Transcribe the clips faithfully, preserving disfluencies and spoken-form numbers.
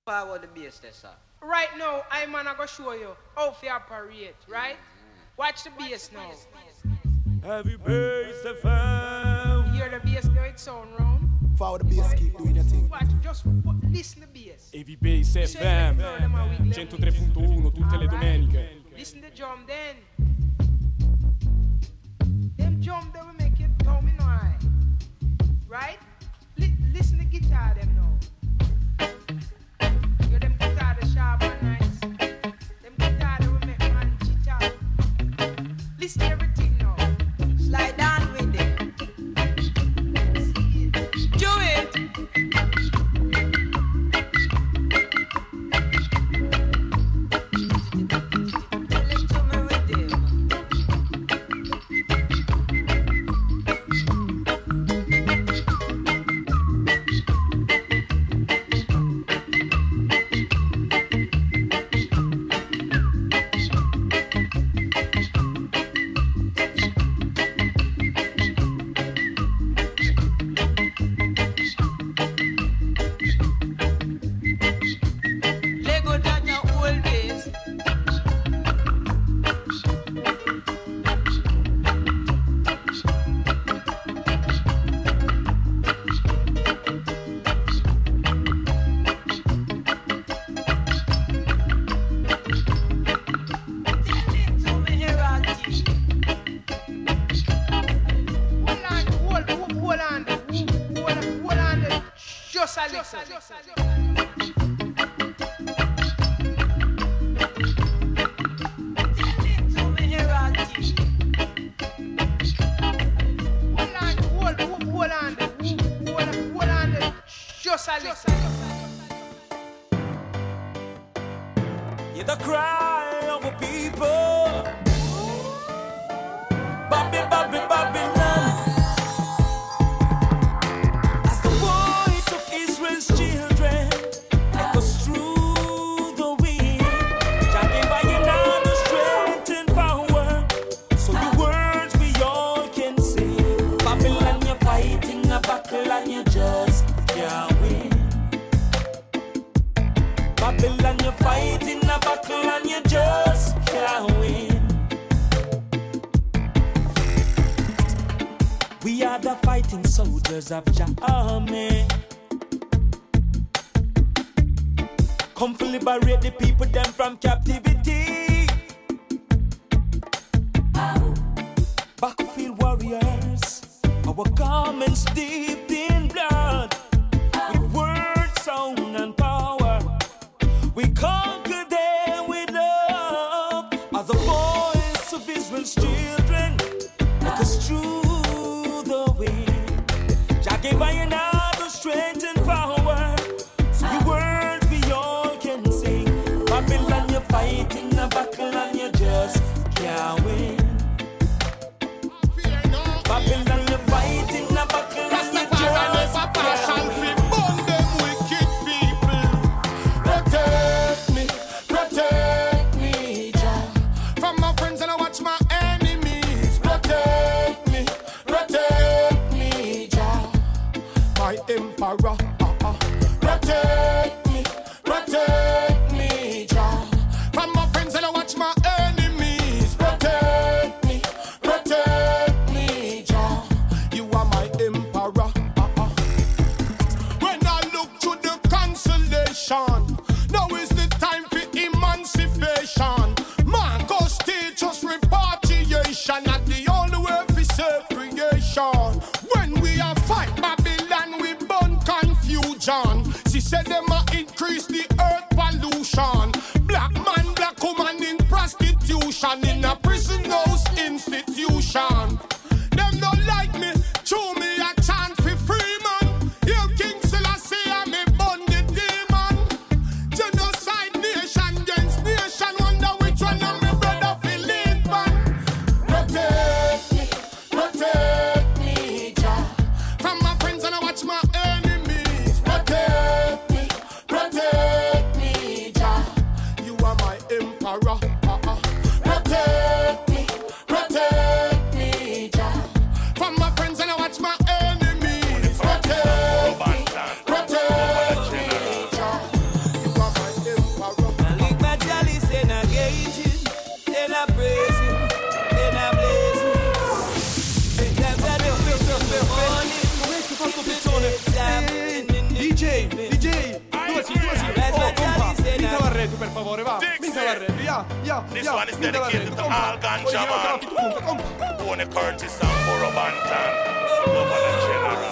Power the bass there, sir. Right now, I'm gonna go show you how to operate, right? Mm-hmm. Watch the bass now. Heavy bass F M. Hear the bass now, it sound round. Follow the bass, keep doing your thing. Watch, just put, listen to the bass. Heavy bass F M. centotré punto uno tutte le domeniche. Listen to drum then. Them drum that will make you tell me no eye. Right? Li- listen to guitar them now. You them guitar the sharp and nice. Them guitar that will make man chit out. Listen to everything now. Slide down with it. Do it. Tell it to me with it. Lego down your old days. Tell it to me, Heraldi. Hold on, hold, hold, hold on, hold, hold, hold on, just a little. Tell it to me, Heraldi. Hold on, hold, hold, hold on, hold, hold, hold on, just a little. Hear the cry of the people. Bobby, Bobby, Babylon. As the voice of Israel's children echoes through the wind, Jah gave I another strength and power, so the words we all can sing. Babylon, you're fighting a battle and you just can't win. Babylon, you're fighting a battle and you just can't win. We are the fighting soldiers of Jah army. Come to liberate the people them from captivity. Battlefield warriors, our garments dipped in blood. With word, sound and power, we conquer them with love. As the voice of Israel's children echoes through the wind, Jah gave I another strength and power, so the words we all can sing. Babylon, you're fighting a battle and you just can't win. Babylon, you're fighting a battle and you just can't win. Protect me, protect me, Jah. From my friends and I watch my enemies. Protect me, protect me, Jah. My emperor, uh-uh. Protect me, protect me, Jah. From my friends and I watch my enemies. Protect me, protect me, Jah. You are my emperor, uh-uh. When I look to the consolation, now is the time for emancipation. Marcos teach us repatriation, not the only way for self-creation. When we are fight Babylon, we burn confusion. She said them a increase the earth pollution. Black man, black woman in prostitution, in a prison house institution. Them don't like me, show me a chant for free man. Hail King Selassie, I'm a bun the demon. Genocide nation against nation, wonder which one of my brother feel lead man. Protect me, protect me, Jah. From my friends and I watch my enemies. Protect me, protect me, Jah. You are my emperor, uh-uh. Protect me, protect me, Jah. From my friends and I watch my J, dove sei, dove sei? Oh, compa, minta la retro per favore, va. Minta la retro, ya, ya, This ya. one is Minta la dedicated retro, to all compa. ganja Original man. Calafito punto, compa. Tony Curtis and Burro Banton. Governor General.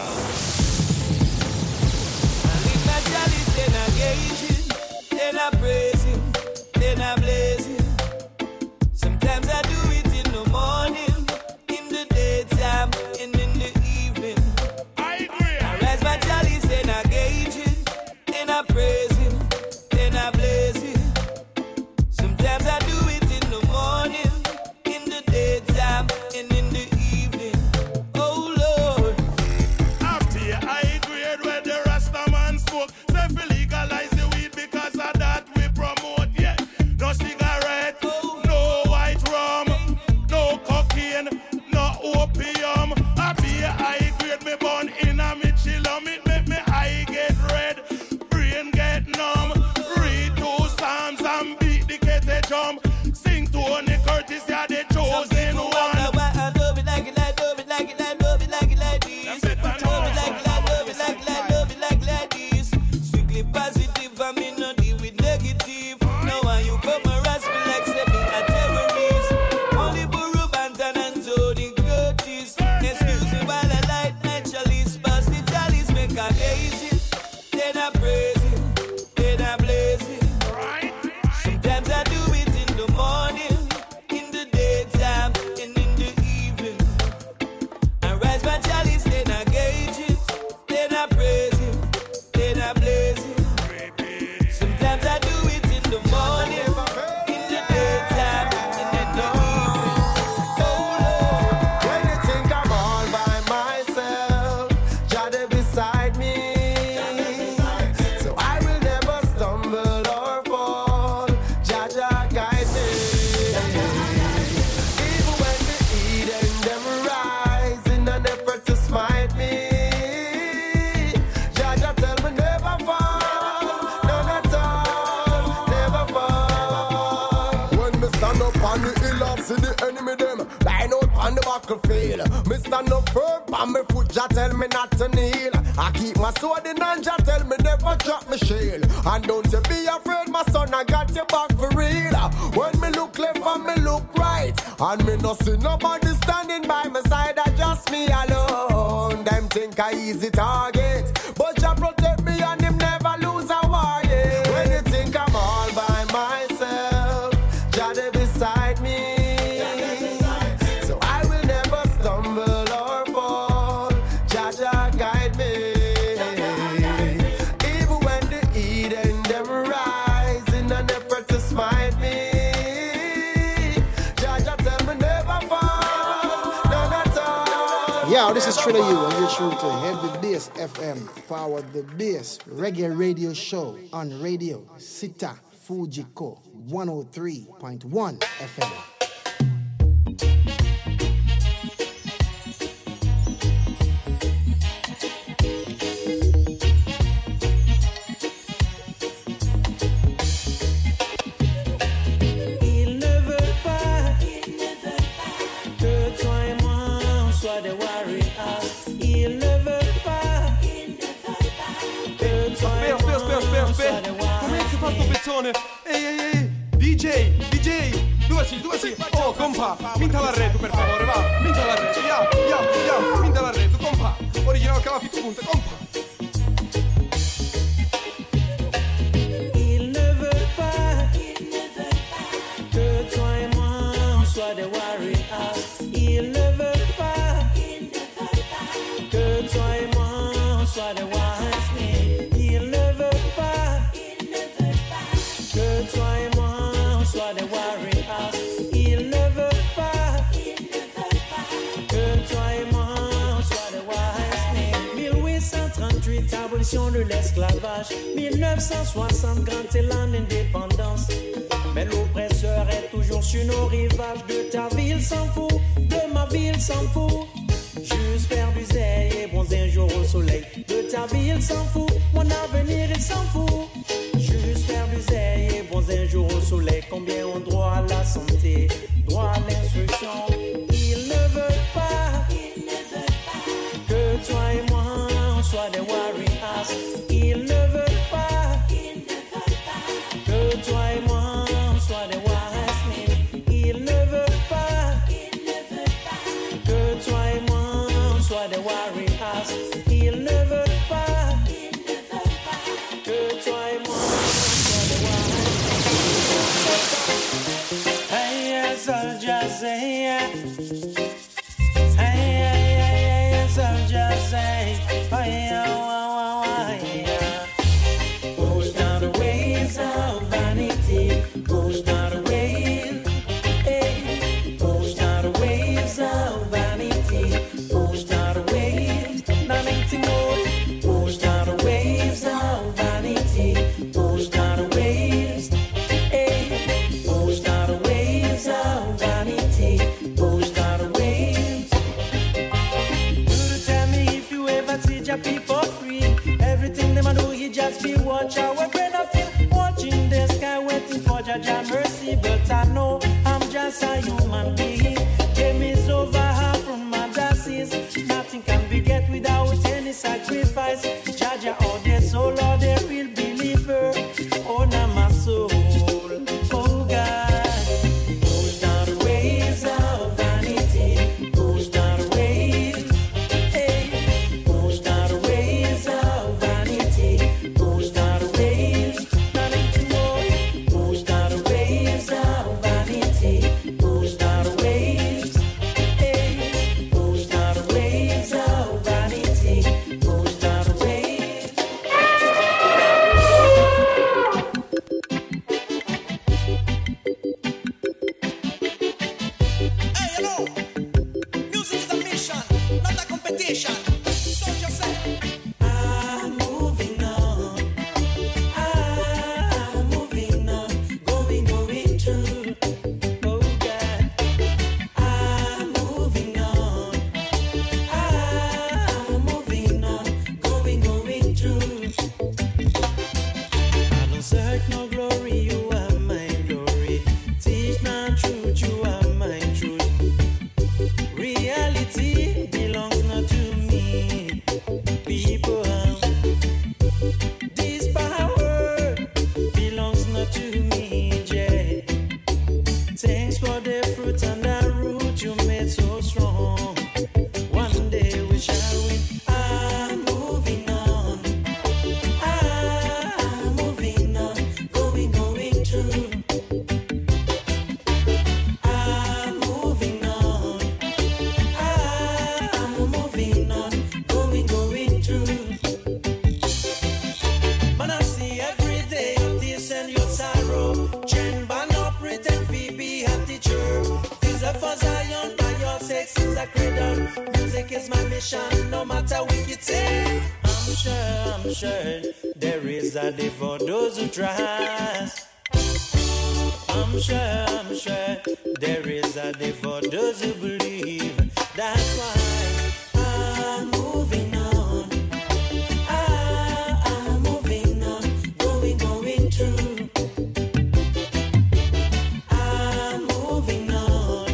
If my chalice then I gauge him, then I praise him, then I blaze him. Sometimes I do it in the morning, in the daytime, and in the evening. I agree. I rise my chalice then I gauge him, then I praise him, then I blaze him. Sometimes I do it in the morning, in the daytime, and in the evening. Oh Lord. After you, I agree where the Rasta man smoke. Say we legalize the weed because of that we promote. Yeah, no cigarette, no white rum, no cocaine, no opium. I be a high grade me born in a me chillum. It make me eye get red, brain get numb. Read two psalms and beat the kete drum. Sing Tony Curtis, yeah, the chosen one. I love it like it, like love it like it, like love it like it like this. That's it, man. Love it like it, like love it like it, like love it like like this. Strictly positive, I mean not deal with negative. Now when you come harass me like say me a terrorist. Only Burro Banton and Tony Curtis. Excuse me while I light my chalice, pass the chalice, make a gaze it. Then I praise it, then I blaze it. Right? Sometimes I do it in the morning, in the daytime, and in the evening. I rise my chalice, then I gauge it, then I praise him, then I blaze him. Sometimes I do it in the morning, in the daytime, and in the evening. Oh Lord. When you think I'm all by myself, Jah dey beside me. So I will never stumble or fall. Jah Jah guide me. Even when the Eden them rise in an effort to smite me, Jah Jah tell me never fall, none at all, never fall. When me stand up on the hill and see the enemy them line out on the battlefield, me stand up firm on my foot. Jah tell me not to kneel. I keep my sword in and Jah tell me never drop my shield. And don't you be afraid, my son, I got your back for real. When me look left and me look right, and me no see nobody standing by my side, I just me alone. Them think I easy target, but Jah protect me and him never lose a war. Yeah. When you think I'm all by myself, Jah dey beside me. So I will never stumble or fall. Jah Jah guide me. Even when the Eden them rise in an effort to smite me, Jah Jah tell me never fall, none at all. Yo, this is Triller U, and you're true to Heavy Bass F M, Forward the Bass Reggae Radio Show on Radio Sita Fujiko one oh three point one F M. Ils ne veulent pas que toi et moi on soit des warriors. Ils ne veulent pas que toi et Aspetta, moi aspetta, aspetta, on soit aspetta. des Come si fa warriors. sto pezzone? Ehi, ehi, ehi. D J, D J. Dove sei, dove sei? Oh, compa, minta la retro per favore, va. Minta la retro, ya, ya, ya. Minta la retro, compa. Original Calafito punto, compa. Ils ne veulent pas que toi et moi on soit des warriors. Ils ne veulent pas que toi et moi on soit des warriors. Ils ne veulent pas que toi et moi on soit des warriors. Ils ne veulent pas que toi et moi on soit des warriors. mille huit cent trente-huit, abolition de l'esclavage. mille neuf cent soixante, grand élan d'indépendance. Mais l'oppresseur est toujours sur nos rivages. De ta ville s'en fout, de ma ville s'en fout. Juste faire du zèle et bronzer un jour au soleil. De ta ville s'en fout, mon avenir il s'en fout. Juste faire du zèle et bronzer un jour au soleil. Combien ont droit à la santé, droit à l'instruction. Ils ne veulent pas que toi et moi on soit des warriors. Ils ne veulent watch our brother feel. Watching the sky, waiting for Jaja mercy. But I know I'm just a human being. Game is over, half from my disease. Nothing can be get without any sacrifice. Jaja all their soul, all their real believer. Oh, now my soul, oh God. Push down the waves of vanity. Push down the waves. Hey. Push down the waves of vanity. Push down the waves. Nothing to know. Push down the waves of vanity. Push down the waves. Hey. Push down the waves of vanity. Push down the waves. Hey, hello. Music is a mission, not a competition. So just say, I'm moving on. I'm moving on. Going, going through. Oh God. I'm moving on. I'm moving on. Going, going through. I don't search no glory. You are my glory. Teach my truth. You are my truth. Reality belongs not to me. People, this power belongs not to me, Jay. Thanks for the fruit and the root you made so strong. One day we shall win. I'm moving on. I'm moving on. Going, going through. I'm moving on. I'm moving on. Going, going through. Man, I see every day of this and your sorrow. Trend ban up, pretend we be a teacher. This a for Zion, by your sex is a cradle. Music is my mission, no matter what you say. I'm sure, I'm sure, there is a day for those who trust. I'm sure, I'm sure, there is a day for those who believe. That's why I'm moving on. I'm moving on, going, going through. I'm moving on.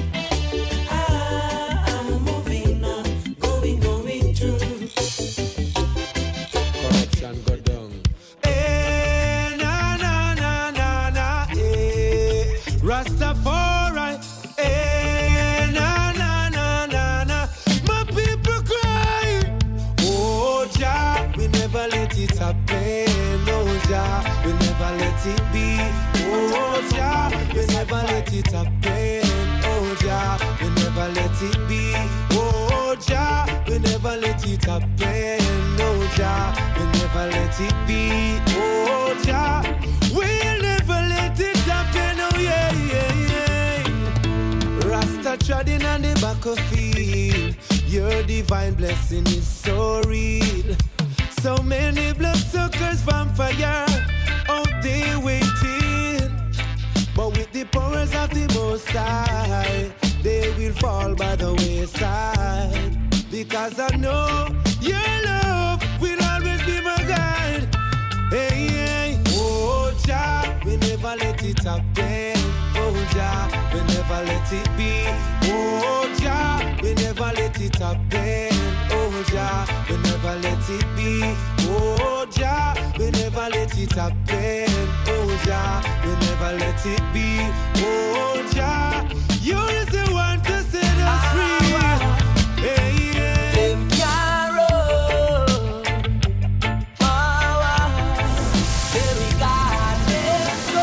I'm moving on, going, going through. Corruption go down. Eh, na na na na na, eh. Rastafari, eh, na na na na na. My people cry, oh Jah, we never let it happen. Oh Jah, we never let it be. Oh Jah, we never let it happen. Oh Jah, we never let it be. Oh Jah, we never let it happen. Oh Jah, we never let it be. Oh Jah, we'll never let it happen. Oh yeah, yeah, yeah. Rasta treading on the back of field. Your divine blessing is so real. So many bloodsuckers vampire out there waiting. But with the powers of the Most High, they will fall by the wayside. Because I know your love will always be my guide. Hey, hey. Oh Jah, we never let it happen. Oh Jah, we never let it be. Oh Jah, we never let it happen. Oh Jah, we never let it be. Oh Jah, we never let it happen. Oh Jah, we never let it be. Oh Jah, you're the one to set us free. Hey, yeah. Them can't run. Oh, oh. Very goddamn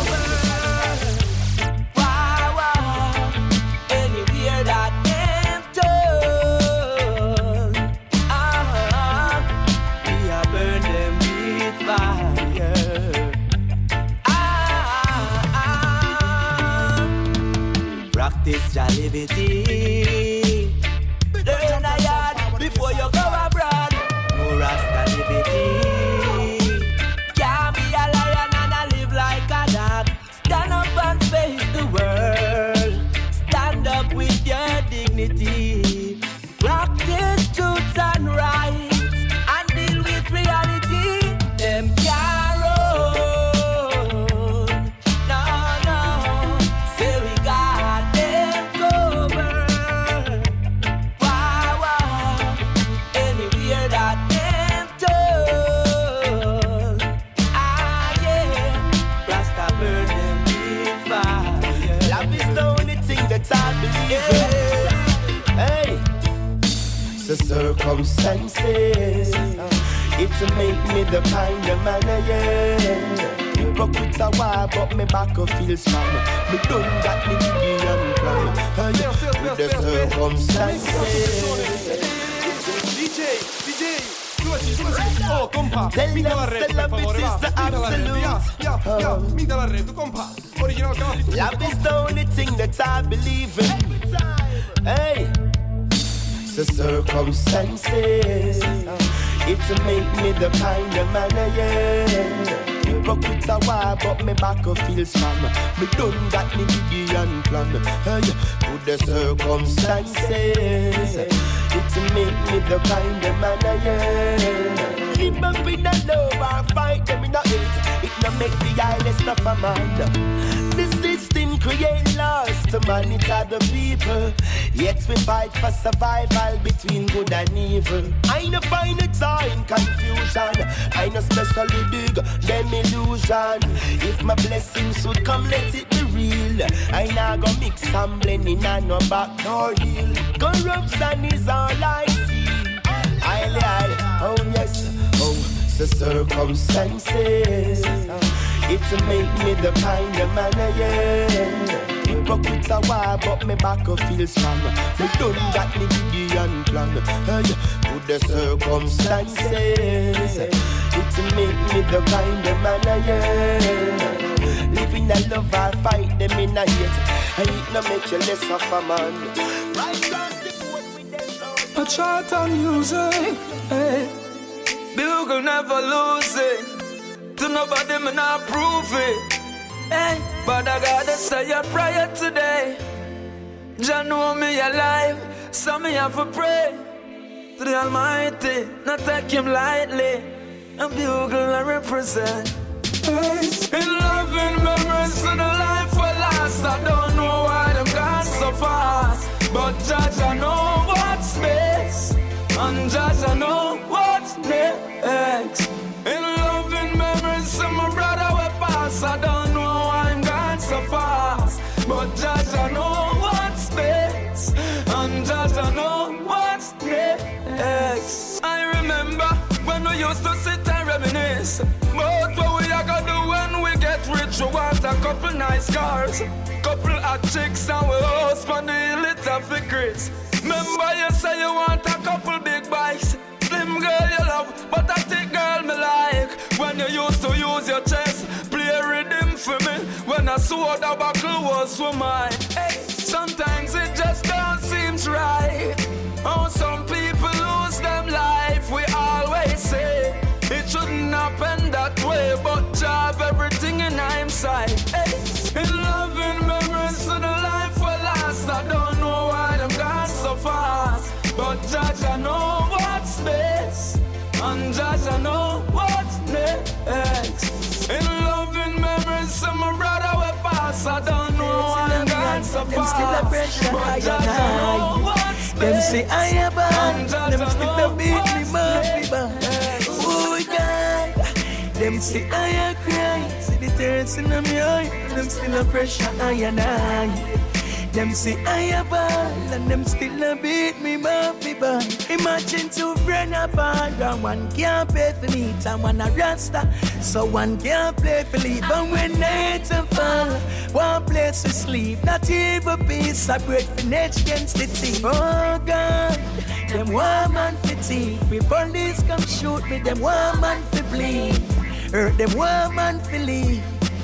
over. Wow, wow. Anywhere that them turn. Ah, we are burn them with fire. Ah, ah. Practice liberty. Learn a yard before you go abroad. No Rasta liberty. Can't be a lion and a live like a dog. Stand up and face the world. Stand up with your dignity. Practice truth and rights and deal with reality. Them can't Hey, the circumstances, it's to make me the kind of man I am. Hypocrites are wild, but me back up feel strong. Me done got me Gideon plan. Hey, with the circumstances. D J, D J, tu así, tu así. Oh, compa, minta la red, per favore, va. Minta la red, via, via, via. Minta la red, tu compa. Original Cavappi. Love is the only thing that I believe in. Hey, the circumstances, it's to make me the kind of man I am. Hypocrites are wild, but me back up feel strong. Me done got me Gideon plan. Hey, with the circumstances, it's to make me the kind of man I am. Live up in the love or fight them in the hate. It no make the eyeless of a man. The system create laws to monitor the people. Yet we fight for survival between good and evil. I no find it all in confusion. I no specially dig them illusion. If my blessings would come, let it be real. I now go mix and blend in and no back nor heel. Corruption is all I see. I lie, oh yes, oh the circumstances. It's to make me the kind of man I am. Hypocrites are wild, but me back up feel strong. Me done got me Gideon plan. Hey, with the circumstances, it's to make me the kind of man I am. Living a love or fight them in a hate. And it no make you less of a man. Right across the board with them. I chart on music, hey. Bugle never lose it. To nobody me not prove it. Hey, but I gotta say a prayer today. Jah know me alive, so me have to pray to the Almighty, not take Him lightly. And Bugle I represent. Hey, in loving memories of the life we lost. I don't know why them gone so fast, but Jah I know what's best, and Jah I know what's next. In loving memories of my brother we pass. I don't know why I'm gone so fast, but Jah I know what's best, and Jah I know what's next. I remember when we used to sit and reminisce about what we are gonna do when we get rich. We want a couple nice cars, couple of chicks, and we host for the little figures. Remember you say you want a couple big bikes. Slim girl you love, but a thick girl me like. When you used to use your chest, play a rhythm for me. When I saw the buckle was for mine. Hey, sometimes it just don't seem right. Oh, some people lose them life. We always say it shouldn't happen that way, but Jah have everything in hindsight. Hey, in loving memories of the life we lost. I don't know why them gone so fast, but Jah I know what's best, and Jah I know what's next. In loving memories of my brother we pass. I don't know why I'm gone so fast, but Jah I know what's best. Them say I am bad, them still don't beat me, Murphy bad. Oh God, them say I am crying. See the tears in my eye, them still a pressure I and I. Them say I am bad, and them still a beat me, Murphy bad. Imagine two friends apart, and one can't pay for meat, and one a rasta, so one can't play for leave. And when night and fall, one place to sleep, not even piece of bread for next against the teeth. Oh God, them one man for thief. If police come shoot me, them one man for bleed. Hurt them one man for leave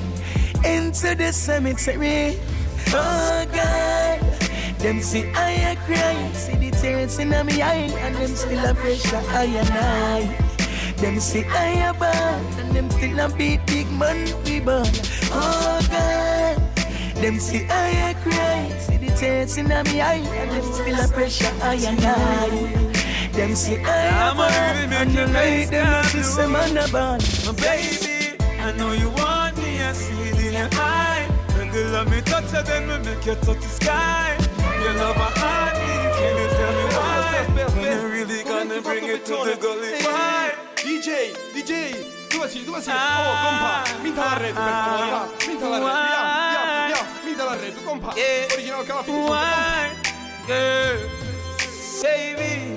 into the cemetery. Oh God, them see I a cry, see the tears in my eye, and them still a pressure I and I. Them see I a bad, and them still a beat big man fi ball. Oh God, them see I a cry, see the tears in my eye, and them still a pressure I and I. Them see I a bad, and you like them to say man a bad. Baby, I know you want me, I see it in your eye. Girl, let me touch you, then we make you touch the sky. You love my heart, can you tell me why? When you really gonna bring it to the gully? Why? D J, D J, tu así, tu así. Oh, compa, minta la red, per favore, va. Minta la red, via, via, via. Minta la red, re, tu compa. Yeah. Original coffee. Why, girl, baby,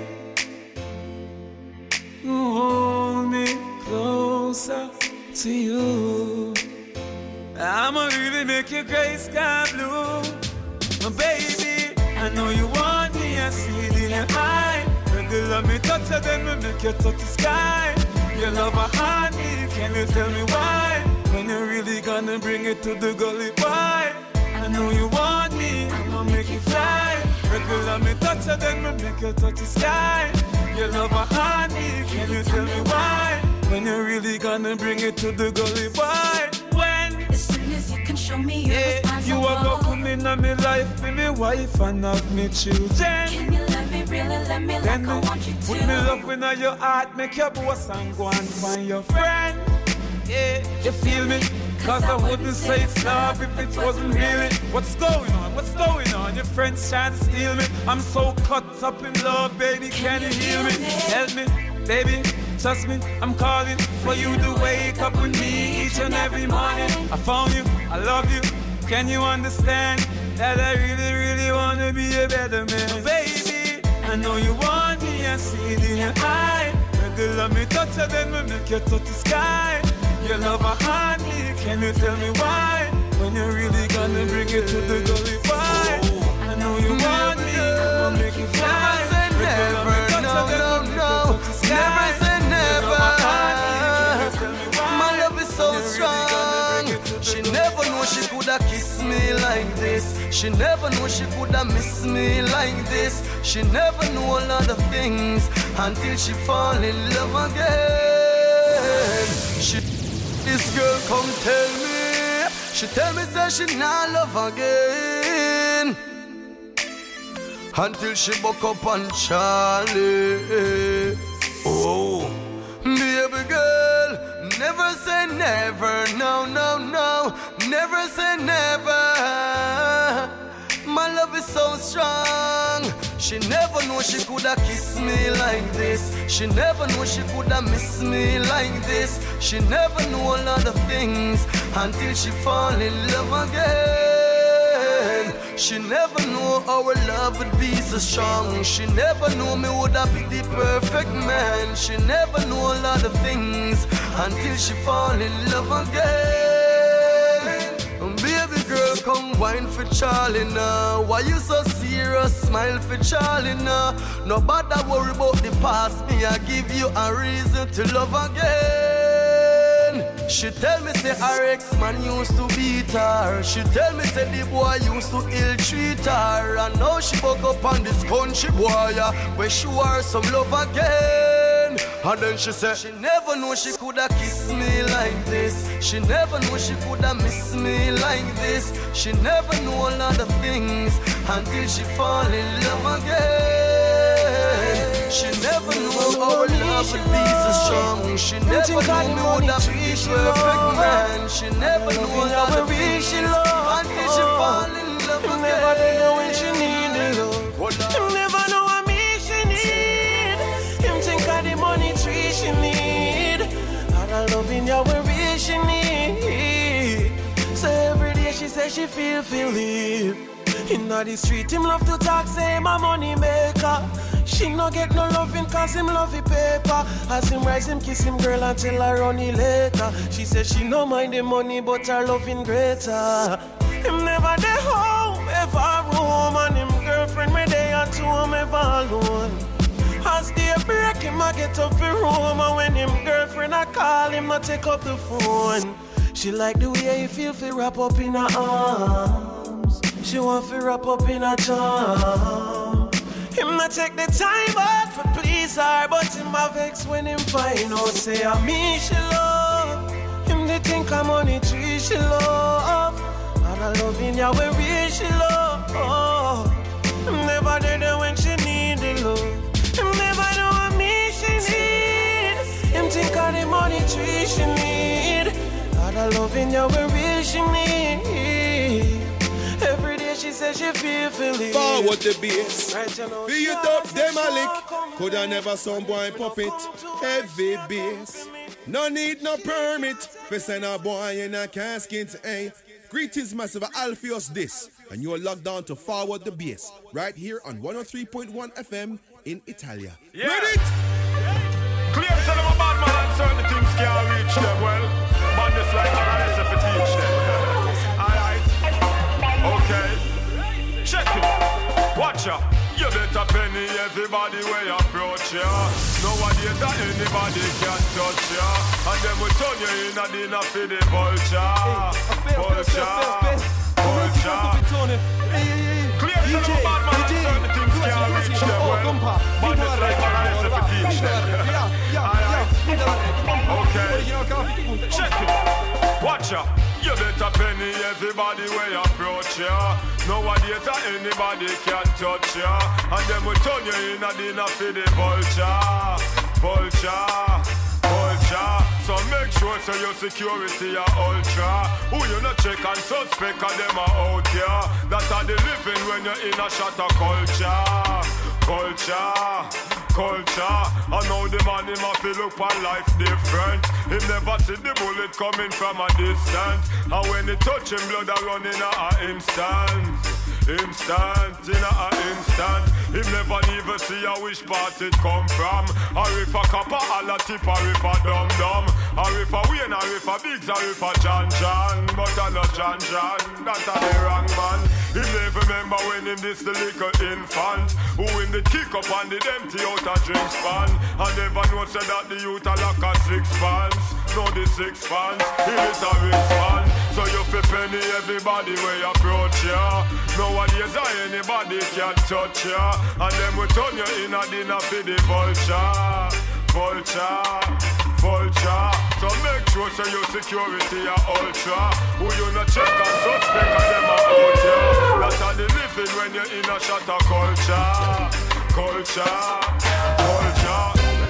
you hold me closer to you. I'ma really make your gray sky blue. My baby, I know you want me, I see it in your eye. Girl, let me touch you, then we make you touch the sky. Your love a heart me, can you tell me why? When you're really gonna bring it to the gully boy? I know you want me, I'ma make you fly. Girl, let me touch you, then we make you touch the sky. Your love a heart me, can you tell me why? When you're really gonna bring it to the gully boy? When? As soon as you can show me you're yeah, responsible. you are gonna come in on me life, be me wife and have me children. Can you let me really let me like Then I want you to? Put me love in your heart, make your boss and go and find your friend. Yeah, you feel me? Cause I wouldn't say it's love if it wasn't really. What's going on? What's going on? Your friends trying to steal me. I'm so caught up in love, baby, can you hear me? Help me, baby, trust me, I'm calling for you to wake up with me each and every morning. I found you, I love you, can you understand that I really, really wanna be a better man? Baby, I know you want me, I see it in your eye. Girl, let me touch you, then we make you touch the sky. Your love a heart me, can you tell me why? When you're really gonna bring it to the gully boy? I know you want me, I'ma make you fly. Never say never, no, no, no. Never say never. My love is so strong. She never knew she coulda kiss me like this. She never knew she coulda miss me like this. She never knew a lot of things until she fall in love again. She, this girl come tell me, she tell me say she not love again until she buck up on Charlie. Oh, baby girl, never say never, no, no, no, never say never. My love is so strong. She never knew she coulda kiss me like this. She never knew she coulda miss me like this. She never knew a lot of things until she fall in love again. She never knew our love would be so strong. She never knew me woulda be the perfect man. She never knew a lot of things until she fall in love again. Baby girl, come wine for Charlie now. Why you so serious? Smile for Charlie now. Nobody worry about the past. Me, I give you a reason to love again. She tell me say her ex-man used to beat her. She tell me say the boy used to ill-treat her. And now she woke up on this country boy, where she wore some love again. And then she said she never knew she coulda kiss me like this. She never knew she coulda miss me like this. She never knew a lot of things until she fall in love again. She never knew our love would be so strong. She never knew me woulda be the perfect man. She never knew a lot of things until she fall in love again. Never know when she needed love. Never know what me she need. Him think of the money tree she need. And I love in ya where real she need. So every day she say she feel feel live. In the street him love to talk, say my money maker. She no get no loving cause him love the paper. As him rise him kiss him girl until I run it later. She says she no mind the money but her loving greater. Him never dey home, ever room. And him girlfriend me dey at home ever alone. As day break him I get up for room. And when him girlfriend I call him I take up the phone. She like the way he feel fi wrap up in her arms. She want fi wrap up in her charm. Him not take the time out for please her, but him a vex when him find out say I me she love. Him they think I'm money tree she love. And I love in ya where real she love. Oh, him never there when she need the love. Him never know what me she need. Him think of the money tree she need. And I love in ya where real she need. Every day she says she feel feeling. Forward the bass. Right, you know, feel it up, them a lick. Coulda never some boy pop it. Heavy bass. No need no permit. For send a boy in a casket. Hey, greetings massive Alpheus this. and you are logged on to Forward the Bass right here on one oh three point one F M in Italia. Yeah. Ready? Clear to them a bad man and certain things can't reach them. Well, madness like a race if it teach them. Alright. Okay. Check it. Watch ya. You better penny everybody where you approach ya. Nowadays that anybody can touch ya. And them will turn you in a dinner for the vulture. Vulture. Vulture. Clear to them a bad man and certain things can't reach them. Well, madness like a race if it teach them. Alright. Okay. Check it. Watch ya. You better penny everybody where you approach ya. Nowadays that anybody can touch ya. And them will turn you in a dinner for the vulture. Vulture. Vulture. So make sure so your security are ultra. Who you not check and suspect and them are out here. That are the living when you're in a shatter culture. Culture. Culture, I know the man him have to look on life different. He never see the bullet coming from a distance. And when he touch him, blood a run in a instant. Instant, in a instant. He never even see a which part it come from. Or if a copper, all a tip, or if a dum dum. Or if a Wayne, or if a Biggs, or if a John John. But I not John John, that's a the wrong man. He never remember when him this the little infant. Who in the kick up and the empty out a drink span. And never know said that the youth a lack of six pants. No the six pants, he is a rich man. So you fi penny everybody where you approach ya. Nowadays anybody can touch ya. And them will turn you in a dinner for the vulture. Vulture. Vulture. So make sure so your security are ultra. Who you not check and suspect and them are out here. That's how they living when you're in a shatter culture. Culture. Culture.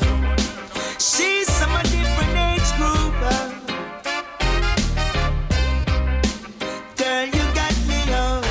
She's from a different age group. uh. Girl, you got me on.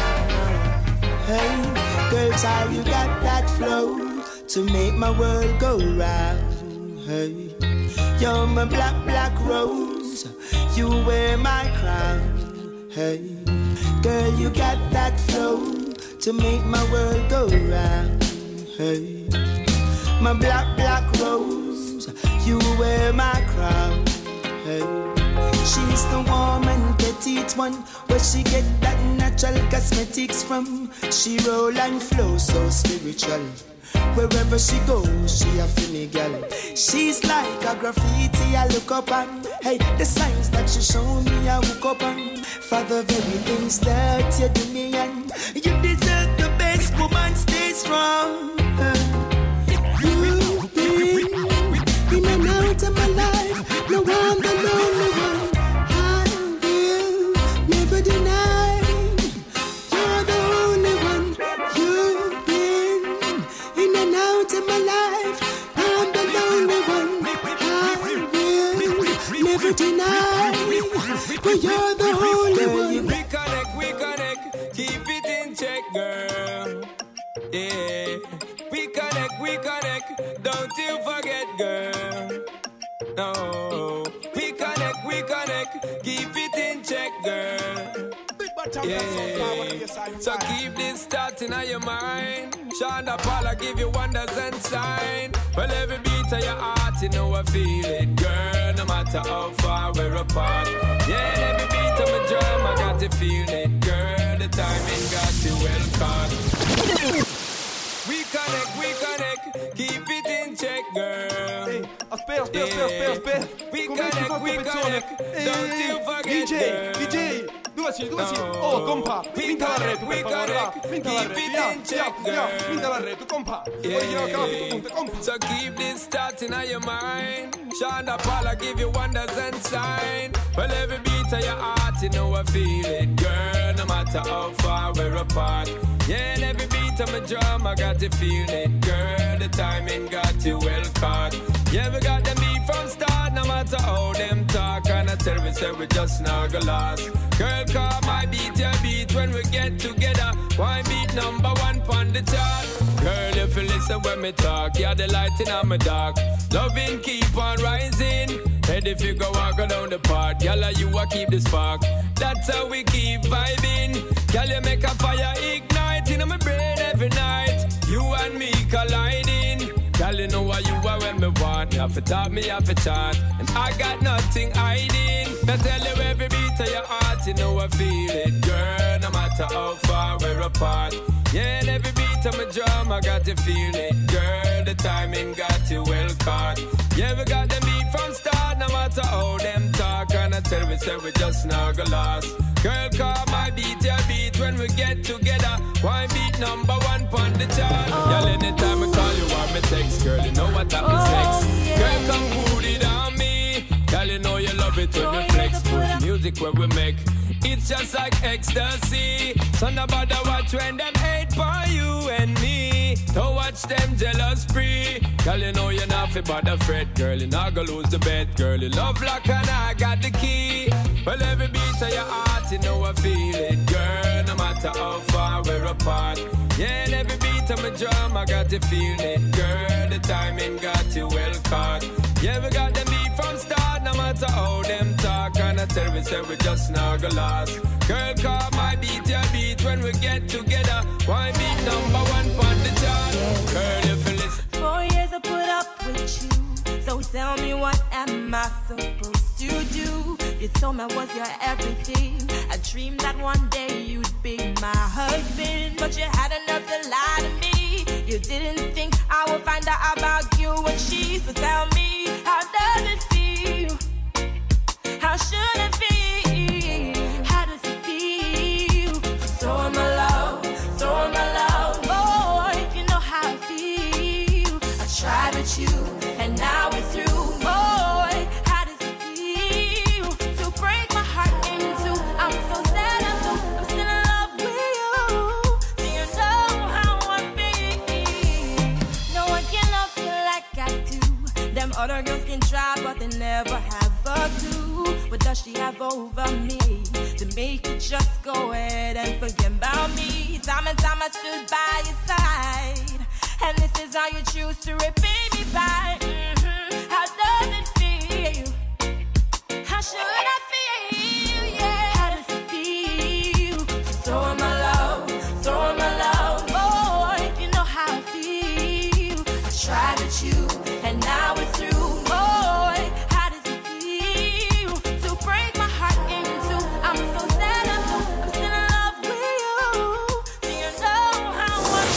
Hey, girls, how you got that flow to make my world go round. Hey, you're my black, black rose. You wear my crown. Hey, girl, you got that flow to make my world go round. Hey, my black, black rose. You wear my crown. Hey. She's the warm and petite one, where she get that natural cosmetics from. She roll and flow so spiritual. Wherever she goes, she a funny girl. She's like a graffiti I look up on. Hey, the signs that she show me I look up on. For the very things that you do me and you deserve the best woman, stay strong. You've been in and out of my life. No, I'm the lonely one. Deny. You're the only one. You've been in and out of my life. I'm the lonely one. I will never deny. But you're the only one. We connect, we connect, keep it in check, girl. Yeah, we connect, we connect, don't you forget, girl. No, we connect, we connect, keep it in check, girl. Yeah. So keep this thought in your mind. Shonda Paula give you wonders and sign. Well, every beat of your heart, you know I feel it, girl. No matter how far we're apart. Yeah, every beat of my drum, I got to feel it, girl. The timing got you well caught. We connect, we connect, keep it in check, girl. Ehi, aspetta, aspetta, aspetta, aspetta. We Come ti connect, fatto we pezzone? connect, Ehi, don't you ehi, forget, D J, girl. D J, dove sei, dove sei? No. Oh, compa, We vinta la connect, rete, we per favore, va. connect, Vinta la keep rete, it via, in via, check, via, girl. vinta la rete, compa. Original capo, punte, compa. So keep this thought in your mind. Shonda Paula give you wonders and sign. Well, every beat of your heart, you know I feel it, girl. No matter how far we're apart. Yeah, and every beat of my drum, I got to feel it, girl. The timing got you well caught. Yeah, we got the beat from start, no matter how them talk. And I tell me, say we just not gonna last. Girl, call my beat, your beat when we get together. Why beat number one on the chart? Girl, if you listen when me talk, you're the light in my dark. Loving keep on rising. Ready if you go walk down the park, girl, you a keep the spark. That's how we keep vibing. Girl, you make a fire ignite in my brain every night. You and me colliding. Girl, you know what you are when me want. You have to talk, me have to chat. And I got nothing hiding. I tell you every beat of your heart, you know I feel it. Girl, no matter how far we're apart. Yeah, and every beat of my drum, I got to feel it. Girl, the timing got you well caught. Yeah, we got the beat from start, no matter how them talk. And I tell we say we just not go lost. Girl, call my beat, your beat when we get together. Why beat number one on the chart? Girl, anytime I call you on my text, girl, you know what happens next. Girl, come put it on me. Girl, you know you love it when we flex. Put the music where we make. It's just like ecstasy. So nobody watch when them hate for you and me. Don't watch them jealous free. Girl, you know you're not fit but the fret. Girl, you're not gonna lose the bet. Girl, you love luck and I got the key. Well, every beat of your heart, you know I feel it. Girl, no matter how far we're apart. Yeah, and every beat of my drum, I got to feel it. Girl, the timing got you well caught. Yeah, we got them beat from start, no matter how them talk. And I tell we say we just not go lost. Girl, call my beat, your beat when we get together. Why beat number one on the chart? Girl, if you listen. Four years I put up with you, so tell me what am I supposed to do? You told me I was your everything. I dreamed that one day you'd be my husband, but you had enough to lie to me. You didn't think I would find out about you and she. So tell me, how does it feel? How should it feel? How does it feel? Throw my love, throw my love. Boy, you know how I feel. I tried with you, and now we're through. Boy, how does it feel to break my heart in two? I'm so sad I'm, so, I'm still in love with you. Do you know how I feel? No one can love you like I do. Them other girls can try, but they never have a clue. What does she have over me to make you just go ahead and forget about me? Time and time I stood by your side, and this is how you choose to repay me back. Mm-hmm. How does it feel? How should I feel? Yeah. How does it feel? Throw my love, throw my love. Boy, you know how I feel. I tried with you, and now we're through. Boy, how does it feel to break my heart in two? I'm so sad I'm, I'm still in love with you. Do you know how I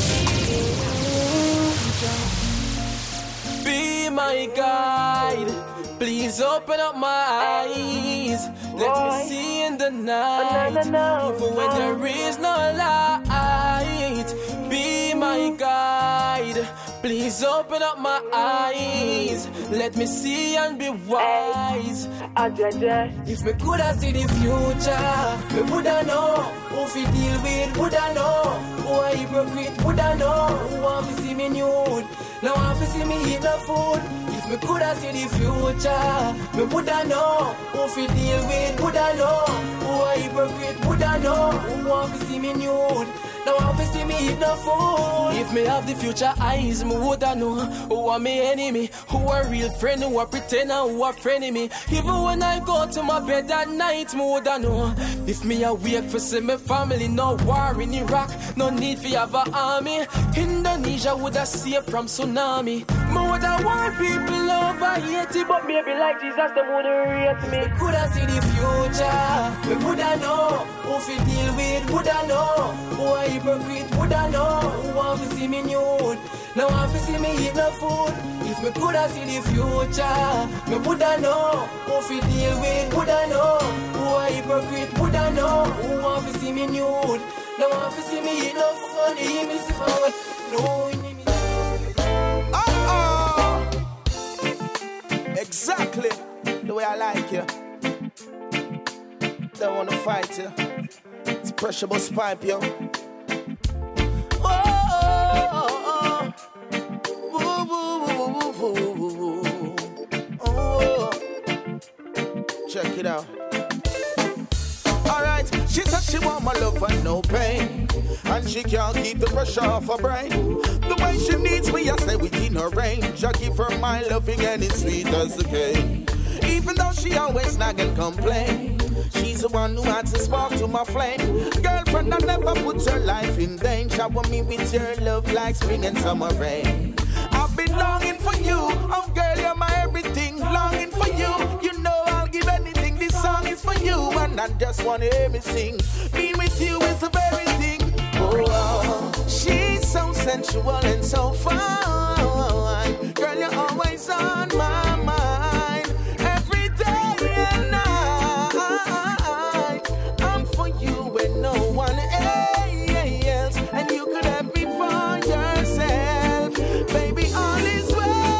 feel? Be my guide, please open up my eyes. Let me see in the night, even when there is no light. Be my guide, please open up my eyes. Let me see and be wise. If me coulda see the future, me woulda know who fi deal with, woulda know who a hypocrite, woulda know who want to see me nude, now want to see me eat no food. If me coulda see the future, me woulda know who fi deal with, woulda know who a hypocrite, woulda know who want to see me nude, now want to see me eat no food. If me have the future eyes, me woulda know who are me enemy, who a real friend, who a pretender, who a frenemy. Even when I go to my bed at night, me woulda know. If me awake for see me family, no war in Iraq, no need for have a army. Indonesia woulda safe from tsunami. Me woulda want people over eighty, but maybe like Jesus, them woulda rate me. Me coulda see the future, me woulda know who fi deal with, woulda know who a hypocrite, woulda know who want to see me nude, now want to see me eat no food. If me coulda see the future, me woulda know who fi deal with, woulda know who a hypocrite, woulda know who want to see me nude, now want to see me eat no food. He me see forward, no. Oh, oh, exactly the way I like you. Don't wanna fight you. It's pressure bus pipe, yo. Oh, oh, oh, oh, check it out. Alright, she said she want my love and no pain, and she can't keep the pressure off her brain. The way she needs me, I stay within her range. I give her my loving and it's sweet as the cane. Even though she always nag and complain, she's the one who adds a spark to my flame. Girlfriend, I never put her life in danger. Shower me with your love like spring and summer rain. I've been longing for you, oh girl, you're my everything. Longing for you, you know I'll give anything. This song is for you, and I just want to hear me sing. Being with you is the very thing. Oh, oh, she's so sensual and so fine. Girl, you're always on my mind. Every day and night, I'm for you and no one else. And you could have me for yourself. Baby, all is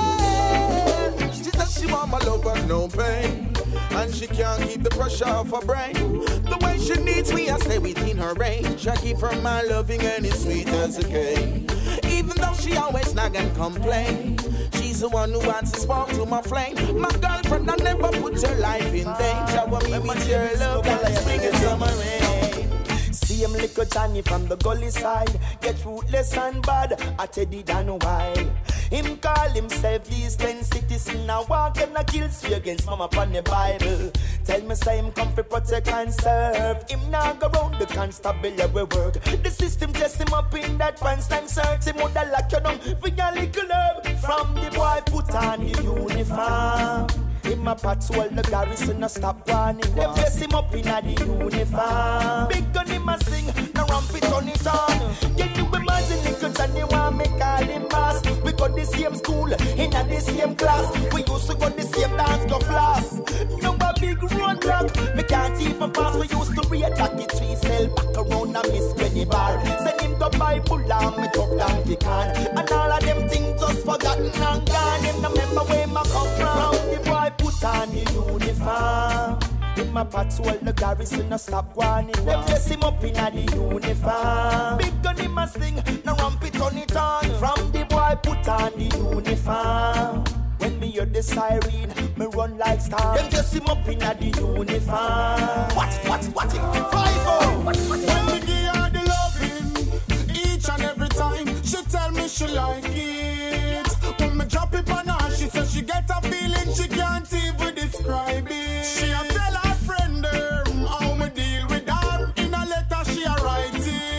well. She says she want my love but no pain, and she can't keep the pressure off her brain. The way she needs me, I stay within her range. I give her my loving and it's sweet as a cake. Even though she always nag and complain, she's the one who wants to spark to my flame. My girlfriend, I never put her life in danger. Shower me with your love like spring and summer rain. See him little Johnny from the gully side, get rootless and bad, I tell you down a while. Him call himself the Eastern citizen, now walk and a kill sway against mama upon the Bible. Tell me say him come for protect and serve. Him now go round the constabulary work. The system dress him up in that pants and shirts. Him would have lock you down for your little herb. From the boy put on the uniform. Him a patrol the garrison, no stop warning. They dress him up in a the uniform. Big gun him a sing, no ramp it on it on. Can you imagine little Johnny want me call him boss? We got the same school, in a the same class. We used to go the same dance, go floss. No a big roadblock, me can't even pass. We used to read Jackie Tree, sell back around a Miss Penny bar. Send him to buy pull and me tough down the can. And all of them things just forgotten and gone. Him no remember where me come from. The boy put on the uniform. Him a patrol the garrison, no stop warning. They dress him up in a the uniform. Big gun him a sling, no ramp it on it on. From the boy put on the uniform. When me hear the siren, me run like star. Them dress him up in a the uniform. What, what, what it? Five oh. When me give her the loving, each and every time, she tell me she like it. When me drop it on her, she says she get a feeling she can't even describe it. She a tell her friend um, how me deal with her. In a letter she a write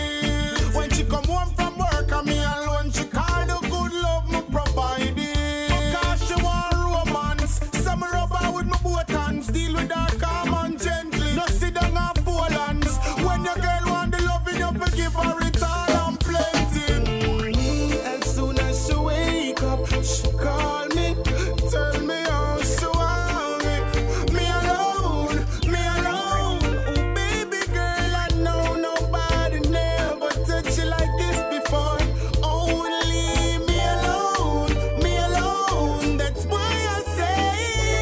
it. When she come home from work and me alone, she call the good love me provide it. Because she want romance, so me rub her with my both hands. Deal with her calm and gently, no sit down and fall hands. When your girl want the loving, you forgive her it all and plenty. Mm-hmm. As soon as she wake up, she call me, tell me how she want me. Me alone, me alone. Oh baby girl, I know nobody never touched you like this before. Only me alone, me alone. That's why I say,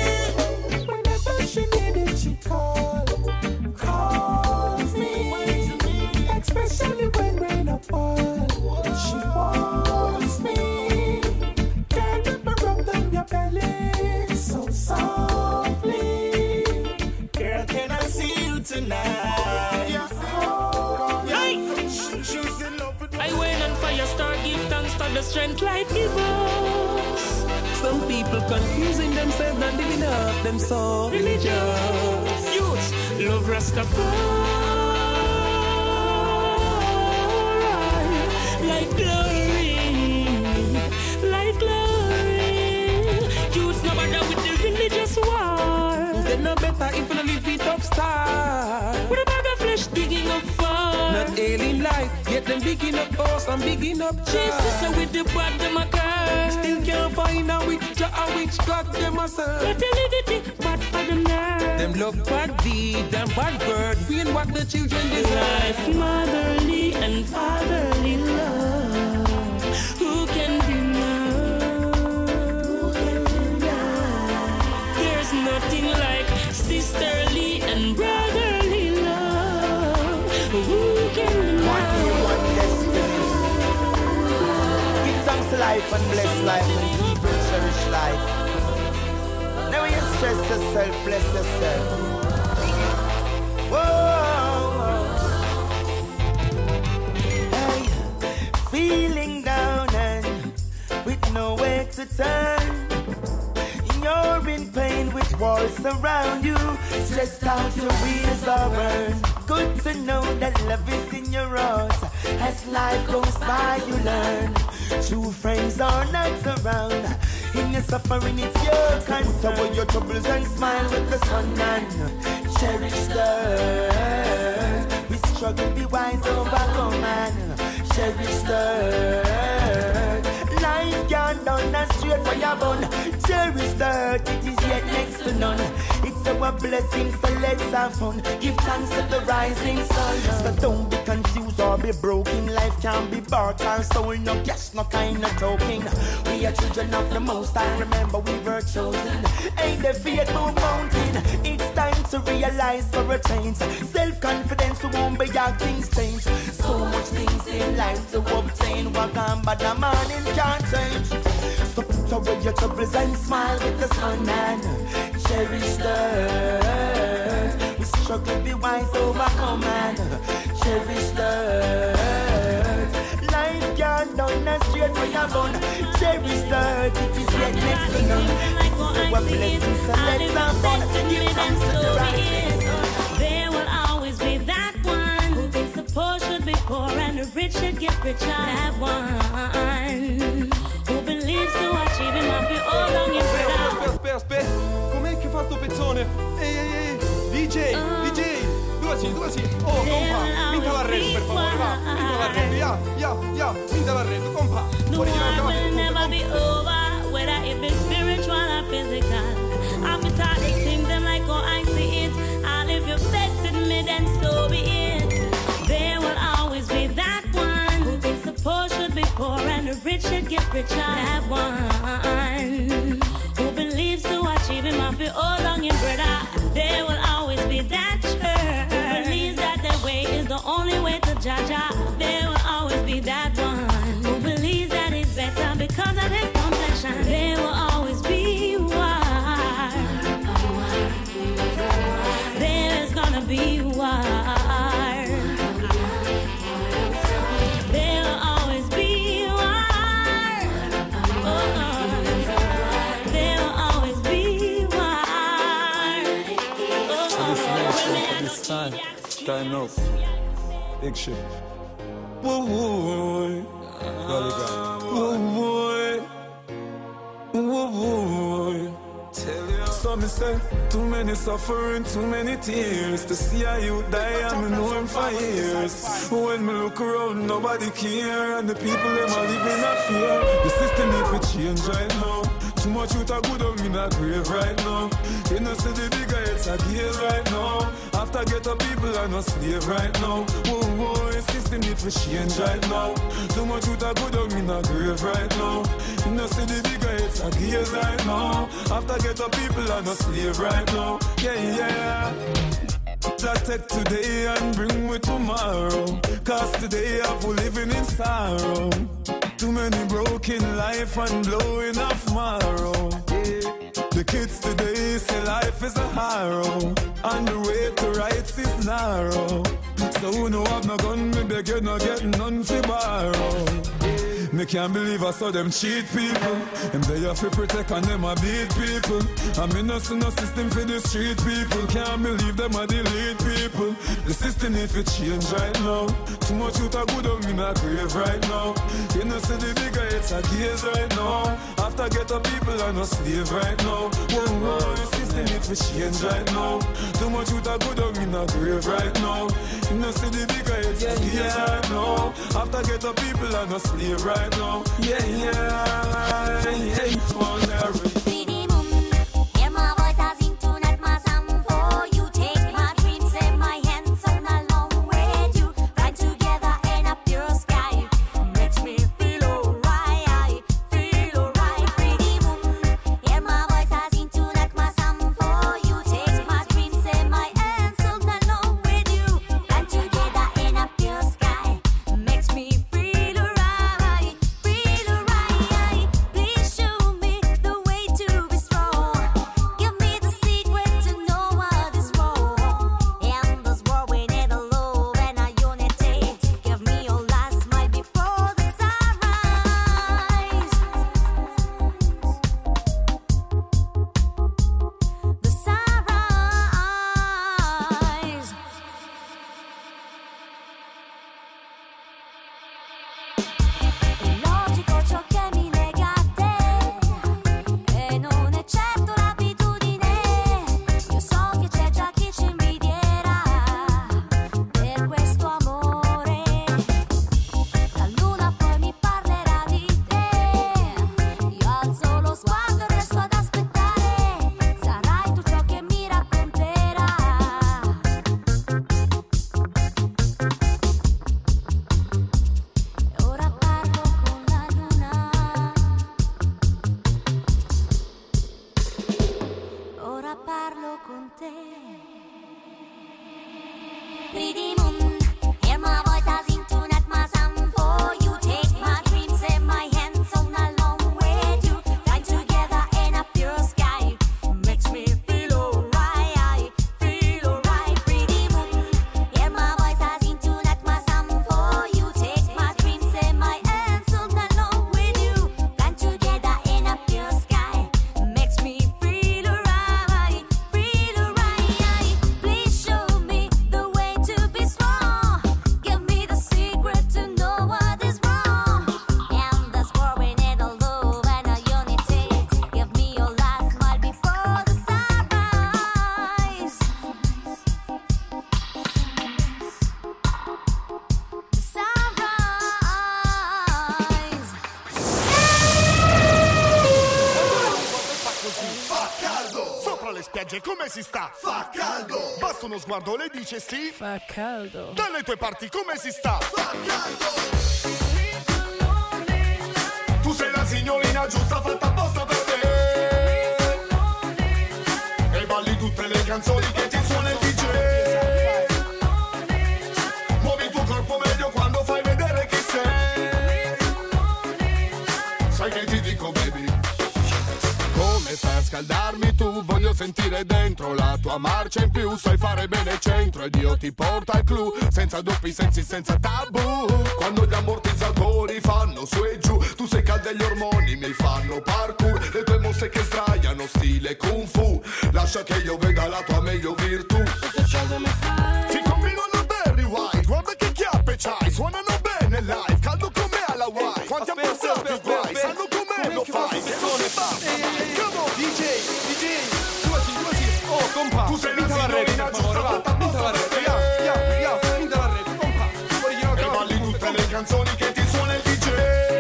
whenever she needed, she called, calls me. Especially when rain or fall, she wants me. Girl, let me rub down your belly so softly. Girl, can I see you tonight? Yeah. Hey. She's in love with I went on fire star, give thanks for the strength life give us. Some people confusing themselves and living up them so religious. Youths, love Rastafari. Life glory, life glory. Youths no bother with the religious war. They no better if you live it up star. With a bag of flesh digging up far. Not alien life, yet them bigging up us and bigging up Jesus with the bad them a curse. Still can't find out which Jah and which God them a serve. Let them live it bad for them nerve. Them love bad deed and bad word. We ain't what the children deserve. Life motherly and fatherly love. Who can deny? Who can deny? There's nothing like sisterly and brotherly love. Who can deny? Give thanks to life and bless life and people cherish life. Never you stress yourself, bless yourself. Whoa. Hey, feeling down and with nowhere to turn. You're in pain with walls surround you, stressed out your wheels are burned. Good to know that love is in your heart. As life goes by, you learn. True friends are not around. In your suffering, it's your concern. With your troubles and smile with the sun and cherish the earth. We struggle, be wise, overcome and cherish the earth. Life can't done a straight for your bun. Cherish the earth, it is yet next to none. It's our blessing, so let's have fun. Give thanks to the rising sun. So don't be confused or be broken. Life can't be bought, our soul no cash, no kind of token. We are children of the Most High, remember we were chosen. Ain't the fear move mountain. It's time to realize for a change. Self-confidence won't be our things change. So much things in life to obtain. Walk on, but the morning can't change. So put away your troubles and smile with the sun and cherish the earth. We struggle, be wise, overcome and cherish the earth. Life can't done a straight for your bun. Cherish the earth, it is yet next to none. So a blessing, so let's have fun. Give thanks to the rising. There will always be that one who thinks the poor should be poor and the rich should get richer. That one who believes to achieve him off your own long in Aspetta, aspetta, aspetta. Com'è che fa sto pezzone? Ehi, ehi, ehi. D J, D J. Dove sei, dove sei? Oh, compa, minta l'arredo per favore, va. Minta l'arredo, ya, ya, ya. Minta l'arredo, compa. The war will never be over, whether it be spiritual or physical. I've been taught to think them like how I see it. And if you vex with me, then so be it. There will always be that one who thinks the poor should be poor and the rich should get richer. That one who believes to achieve him off your own longing, brother. There will always be that church who believes that their way is the only way to judge. There will always be that one who believes that it's better because of his complexion. There will always be war. There is gonna be war. There will always be war. Oh, there will always be war. Oh, this time, time up. Big shit. Whoa, whoa, whoa, whoa, whoa, whoa. So me say, too many suffering, too many tears. To see a youth die, I know him for years. When me look around, nobody care. And the people, them are living in fear. The system need to change right now. Too much youth are good on me in a grave right now. You know see the bigger it's a gaze right now. After get up people are no slave right now. Whoa, whoa, the system need to change right now. Too much youth are good on me in a grave right now. You know see the bigger it's a gaze right now. After get up people are no slave right now. Yeah, yeah. Just take today and bring me tomorrow. Cause today I've living in sorrow. Too many broken life and blowing off marrow. Yeah. The kids today say life is a harrow, and the way to rights is narrow. So who know have no gun, me beg you no get none to borrow. Me can't believe I saw them cheat people. And they have to protect and them a beat people. I mean no see no system for the street people. Can't believe them a delete people. The system need to change right now. Too much youth are good on me in a grave right now. You know see the bigger it's a gaze right now. After get up people are no slave right now. Whoa, whoa, the system need to change right now. Too much youth are good on me in a grave right now. You know see the bigger it's a gaze right now. After get up people are no slave right now. Yeah, yeah, yeah, wonder. To pretty moon. Hear my voice, I sing tonight, my song for you. Take my dreams in my hands on a long way to fly together in a pure sky. Makes me feel alright, feel alright, pretty moon. Hear my voice, I sing tonight, my song for you. Take my dreams in my hands on a long way to fly together in a pure sky. Makes me feel alright, feel alright. Please show me the way to be strong. Give me the secret to know what is wrong. And that's where we need a love and a unity. Give me your last smile before the sunrise. The sunrise. Fa caldo! Sopra le spiagge come si sta? Fa caldo! Basta uno sguardo, le dice sì? Fa caldo! Dalle tue parti come si sta? Fa caldo! Tu sei la signorina giusta fatta apposta per te. E balli tutte le canzoni che ti suona il D J. Muovi il tuo corpo meglio quando fai vedere chi sei. Sai che ti dico, baby? Come fai a scaldarmi tu? Voglio sentire dentro la tua marcia in più. Sai fare bene il centro ed io ti porto al clou. Senza doppi sensi, senza tabù. Quando gli ammortizzatori fanno su e giù, tu sei calda e gli ormoni mi fanno parkour. Le tue mosse che sdraiano stile kung fu. Lascia che io veda la tua meglio virtù. Ti combino una Barry White. Guarda che chiappe c'hai. Suonano bene live, caldo come alla Hawaii. Quanti ammazzati guai, sanno come lo fai. Che non ne basta. D J, D J, due sì, due sì. Oh, compa, tu sei la vinta la rete, signorina per favore, va, vinta la rete, ya, ya, ya, vinta la rete, compa. E balli tutte le canzoni che ti suona il D J.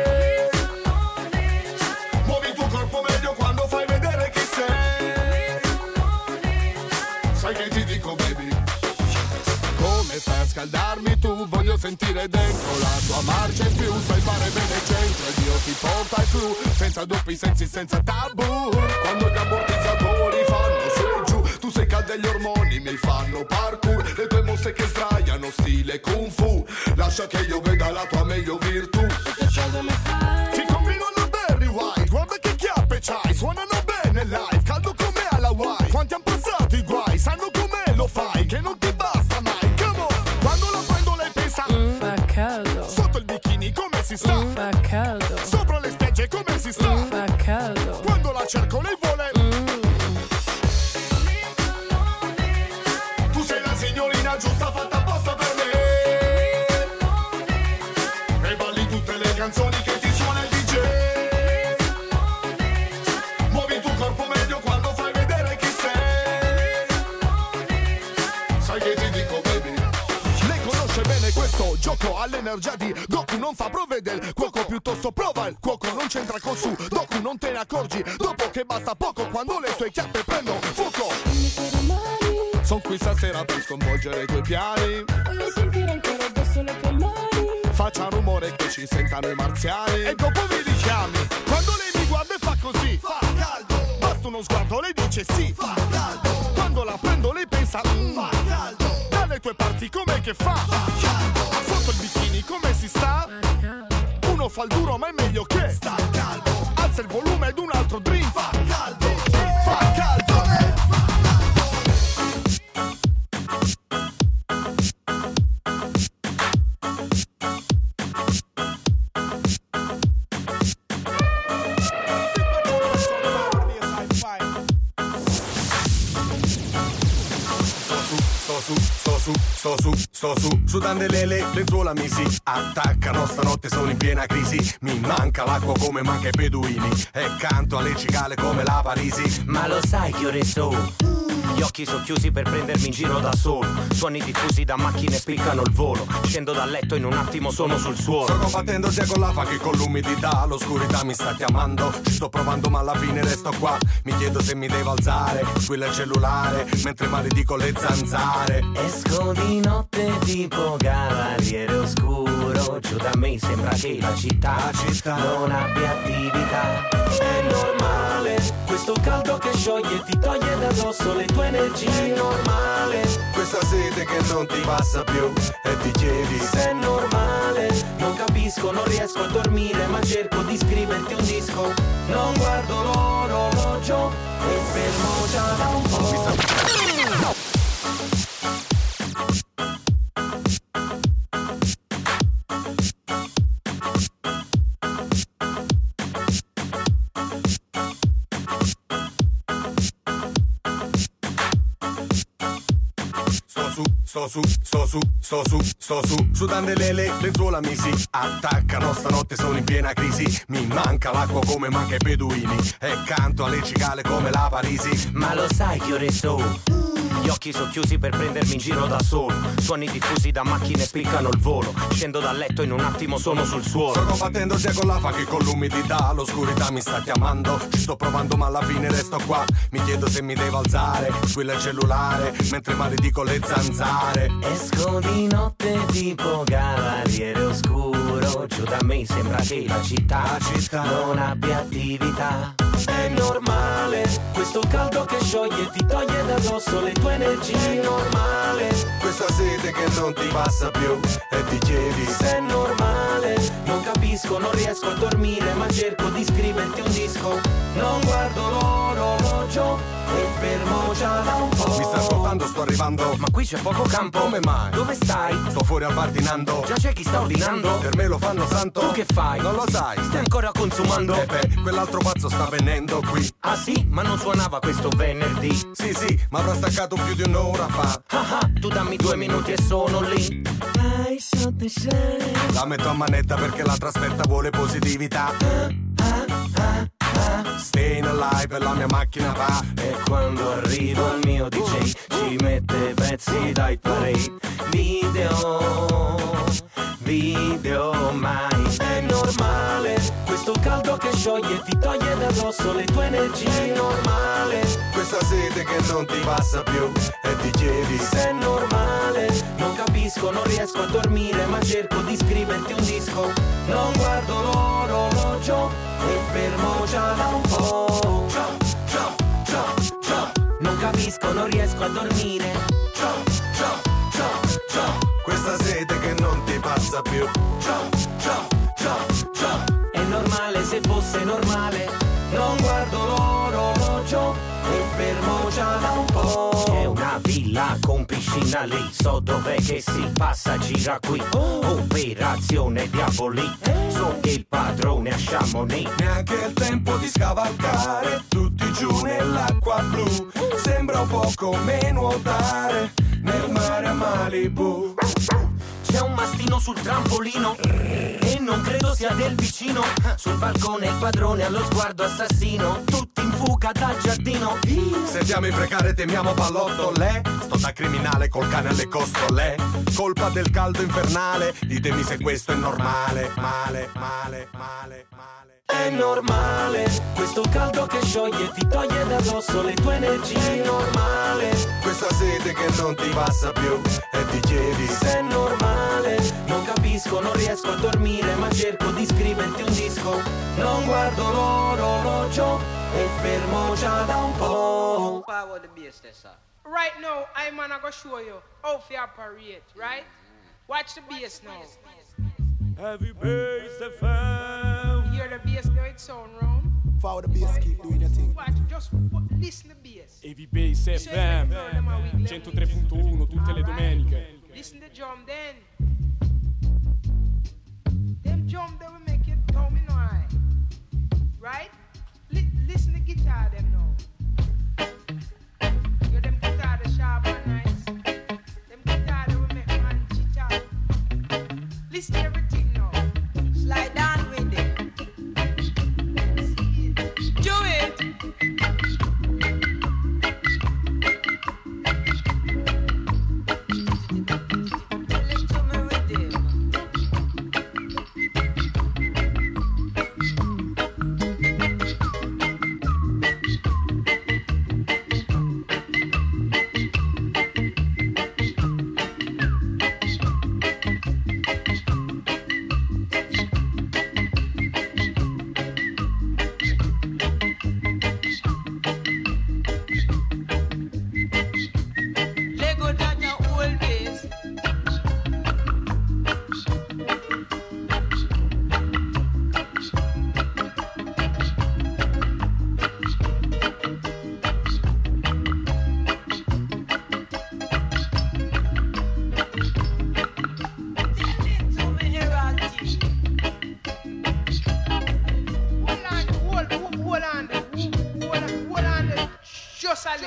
Muovi il tuo corpo meglio quando fai vedere chi sei. Sai che ti dico, baby? Come fai a scaldarmi tu? Voglio sentire dentro la tua marcia in più. Sai fare bene il centro ed io ti porto al clou. Senza doppi sensi, senza tabù. Quando gli ammortizzatori fanno su e giù, tu sei calda e gli ormoni mi fanno parkour. Le tue mosse che sdraiano stile kung fu. Lascia che io veda la tua meglio virtù. Ti combino una Barry White. Guarda che chiappe c'hai. Suonano bene live, caldo come alla Hawaii. Quanti han passato i guai, sanno come lo fai. Che non ti basta mai, come on. Quando la prendo lei pensa fa caldo. Sotto il bikini come si sta? Fa caldo. Sopra le spiagge come si sta? Fa caldo. Quando la cerco lei vuole Tu sei la signorina giusta fatta apposta per me. E balli tutte le canzoni che ti suona il D J. Muovi il tuo corpo meglio quando fai vedere chi sei. Sai che ti dico, baby? Lei conosce bene questo gioco all'energia di Goku. Non fa prove del cuoco, piuttosto prova il cuoco. Non c'entra col su Doku, non te ne accorgi dopo che basta poco quando le sue chiappe prendono fuoco. Son qui stasera per sconvolgere i tuoi piani. Voglio sentire ancora addosso le tue mani. Faccia rumore che ci sentano i marziani. E dopo mi richiami. Quando lei mi guarda e fa così, fa caldo. Basta uno sguardo, lei dice sì, fa caldo. Quando la prendo lei pensa mm, fa caldo. Dalle tue parti com'è che fa, fa caldo. Sotto il bikini come si sta? Uno fa il duro ma è meglio che sta caldo. Alza il volume ed un altro drink. Fa caldo, fa caldo. Sto su, sto su, sto su, sto su, sudando le le, lenzuola mi si attaccano, stanotte sono in piena crisi, mi manca l'acqua come manca i beduini, e canto alle cicale come la Parisi. Ma lo sai che ore sono? Gli occhi socchiusi per prendermi in giro da solo. Suoni diffusi da macchine spiccano il volo. Scendo dal letto in un attimo sono sul suolo. Sto combattendo sia con l'afa che con l'umidità. L'oscurità mi sta chiamando, ci sto provando ma alla fine resto qua. Mi chiedo se mi devo alzare, squilla il cellulare mentre maledico le zanzare. Esco di notte tipo cavaliere oscuro, scuro, giù da me sembra che la città, la città non abbia attività. È normale, questo caldo che scioglie e ti toglie da addosso le tue energie. È normale, questa sete che non ti passa più e ti chiedi se è normale. Non capisco, non riesco a dormire, ma cerco di scriverti un disco. Non guardo l'orologio e fermo già da un po'. Sto su, sto su, sto su, sto su, sudando le le, lenzuola mi si attaccano, stanotte sono in piena crisi, mi manca l'acqua come manca i beduini, e canto alle cicale come la Parisi. Ma lo sai che ore sono? Gli occhi sono chiusi per prendermi in giro da solo. Suoni diffusi da macchine spiccano il volo. Scendo dal letto in un attimo sono sul suolo. Sto combattendo sia con l'afa che con l'umidità. L'oscurità mi sta chiamando, ci sto provando ma alla fine resto qua. Mi chiedo se mi devo alzare, squilla il cellulare mentre maledico le zanzare. Esco di notte tipo cavaliere oscuro, giù da me sembra che la città, la città non abbia attività. È normale, questo caldo che scioglie e ti toglie da addosso le tue energie. È normale, questa sete che non ti passa più e ti chiedi se è normale. Non capisco, non riesco a dormire, ma cerco di scriverti un disco. Non guardo l'orologio e fermo già da un po'. Mi sta ascoltando, sto arrivando, ma qui c'è poco campo. Come mai? Dove stai? Sto fuori al bar dinando. Già c'è chi sta ordinando? Per me lo fanno santo. Tu che fai? Non lo sai. Stai ancora consumando? Eh beh, quell'altro pazzo sta venendo qui. Ah sì? Ma non suonava questo venerdì? Sì sì, ma avrà staccato più di un'ora fa. Ah ah, tu dammi due minuti e sono lì. La metto a manetta perché la trasferta vuole positività. Ah ah ah. Staying alive e la mia macchina va. E quando arriva il mio D J ci mette pezzi dai parade. Video, video mai. È normale, questo caldo che scioglie e ti toglie da addosso le tue energie. È normale, questa sete che non ti passa più e ti chiedi se è normale. Non capisco, non riesco a dormire, ma cerco di scriverti un disco. Non guardo l'orologio e fermo già da un po'. Jump, jump, jump, jump. Non capisco, non riesco a dormire. Jump, jump, jump, jump. Questa sete che non ti passa più. Jump, jump, jump, jump. È normale se fosse normale. Non guardo l'orologio e fermo già da un po'. C'è una villa con piscina lì, so dov'è che si passa, gira qui. Operazione Diaboli, so che il padrone a Chamonix. Neanche il tempo di scavalcare, tutti giù nell'acqua blu. Sembra un po' come nuotare nel mare a Malibu. C'è un mastino sul trampolino e non credo sia del vicino. Sul balcone il padrone allo sguardo assassino. Tutti in fuga dal giardino. Sentiamo imprecare, temiamo pallottole. Sto da criminale col cane alle costole. Colpa del caldo infernale, ditemi se questo è normale. Male, male, male, male. È normale, questo caldo che scioglie e ti toglie da addosso le tue energie. È normale, questa sete che non ti passa più e ti chiedi se è normale. Non capisco, non riesco a dormire, ma cerco di scriverti un disco. Non guardo l'orologio e fermo già da un po'. Right now, I'm gonna go show you how to operate, right? Watch the bass now. Heavy bass F M. Hear the bass now, it sound round. Follow the bass, keep doing your thing. Watch, just listen to the bass. Heavy bass F M centotré punto uno tutte le domeniche. Listen to drum then. Them drum they will make it come in high. Right? Li- listen to guitar them now. Hear them guitar the sharp and nice. Them guitar they will make man chit out. Listen to everything now. Slide down with it. Do it.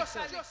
Just a little.